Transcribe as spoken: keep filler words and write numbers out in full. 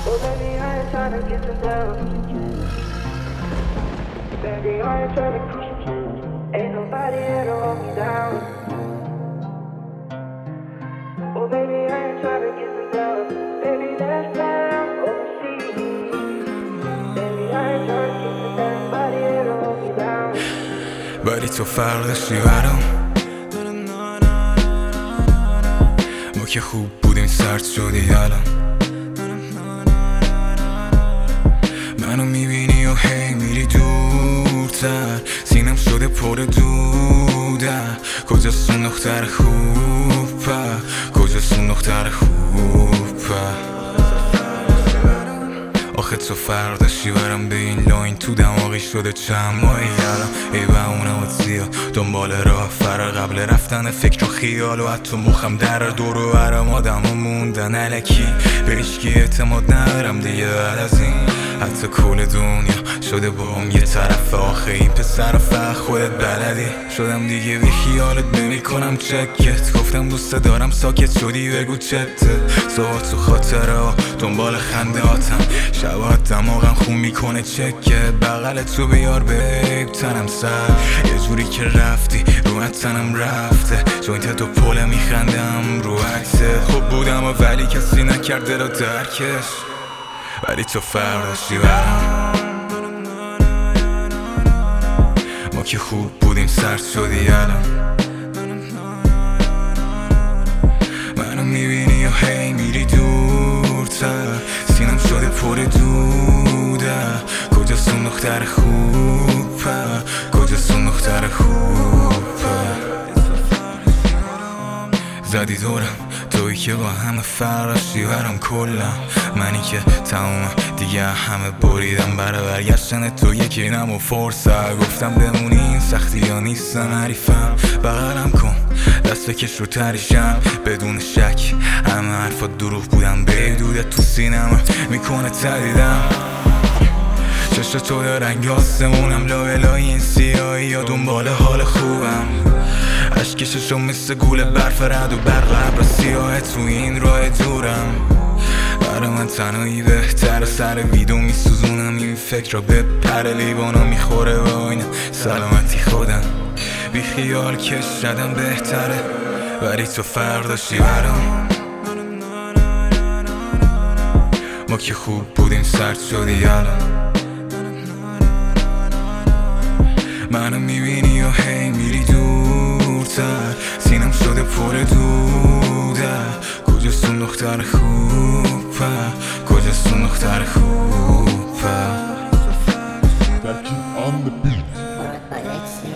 Oh baby, I ain't tryna get you down. Baby, I ain't tryna cruise you. Ain't nobody here to hold me down. Oh baby, I ain't tryna get you down. Baby, let's fly overseas. Baby, I ain't tryna get you down. Nobody here to hold me down. ولی تو فرق داشتی برام. ما که خوب بودیم سرد شدی الان. منو میبینی و هی میری دورتر، سینم شده پر دوده. کجاست اون دختر خوبه؟ کجاست اون دختر خوبه؟ آخه تو فرق داشتی برم، به این لاین تو دماغی شده چند ماهی الان. ای و اونم و زیا دنبال راه فرار قبل رفتن فکر و خیال، و حتی مخم در دور و برم آدم ها موندن علکی. به هیچکی اعتماد ندارم دیگه بعد از این. حتی کل دنیا شده با هم یه طرف، آخه این پسر فقط خودت بلدی. شدم دیگه بی خیالت نمیکنم چکت، گفتم دوست دارم ساکت شدی بگو چته. صبح تو خاطره ها دنبال خنده هاتم، شبات دماغم خون میکنه چکه. بغل تو بیار بیب تنم سر، یه جوری که رفتی رو تنم رفته. جوینت تو پله میخندم رو عکسه. خوب بودم و ولی کسی نکرد دل درکش، ولی تو فرق داشتی برام. ما که خوب بودیم سرد شدی الان. منو میبینی و هی میری دورتر، سینم شده پر دوده. کجاست اون دختر خوبه؟ کجاست اون دختر خوبه؟ زدی دورم تویی که با همه فراشی برام کلا. منی که تموم دیگه همه بریدم برای برگشتن تو یکی نم و فرصت. گفتم بمونی این سختی ها نیستن حریفم، بغلم کن دست بکش رو تریشم. بدون شک همه حرفات دروغ بودم، بدودت تو سینم میکنه تدیدم. چشم تو یا رنگ آسمونم، لای لای این سیاهی یا دنبال حال خوبم. اشکششو مثل گول برف رد و برق ابر سیاه تو این راه دورم. برای من تنهایی بهتر، سر ویدو میسوزونم این فکر رو به پر لیوانا میخوره و این سلامتی خودم. بی خیال کش شدم بهتره، ولی تو فرق داشتی برام. ما که خوب بودیم سرد شدی الان. منو میبینی و هی میری دورتر، سینم شده پر دوده. کجاست اون دختر خوبه؟ کجاست اون دختر خوبه؟ Back on the beat.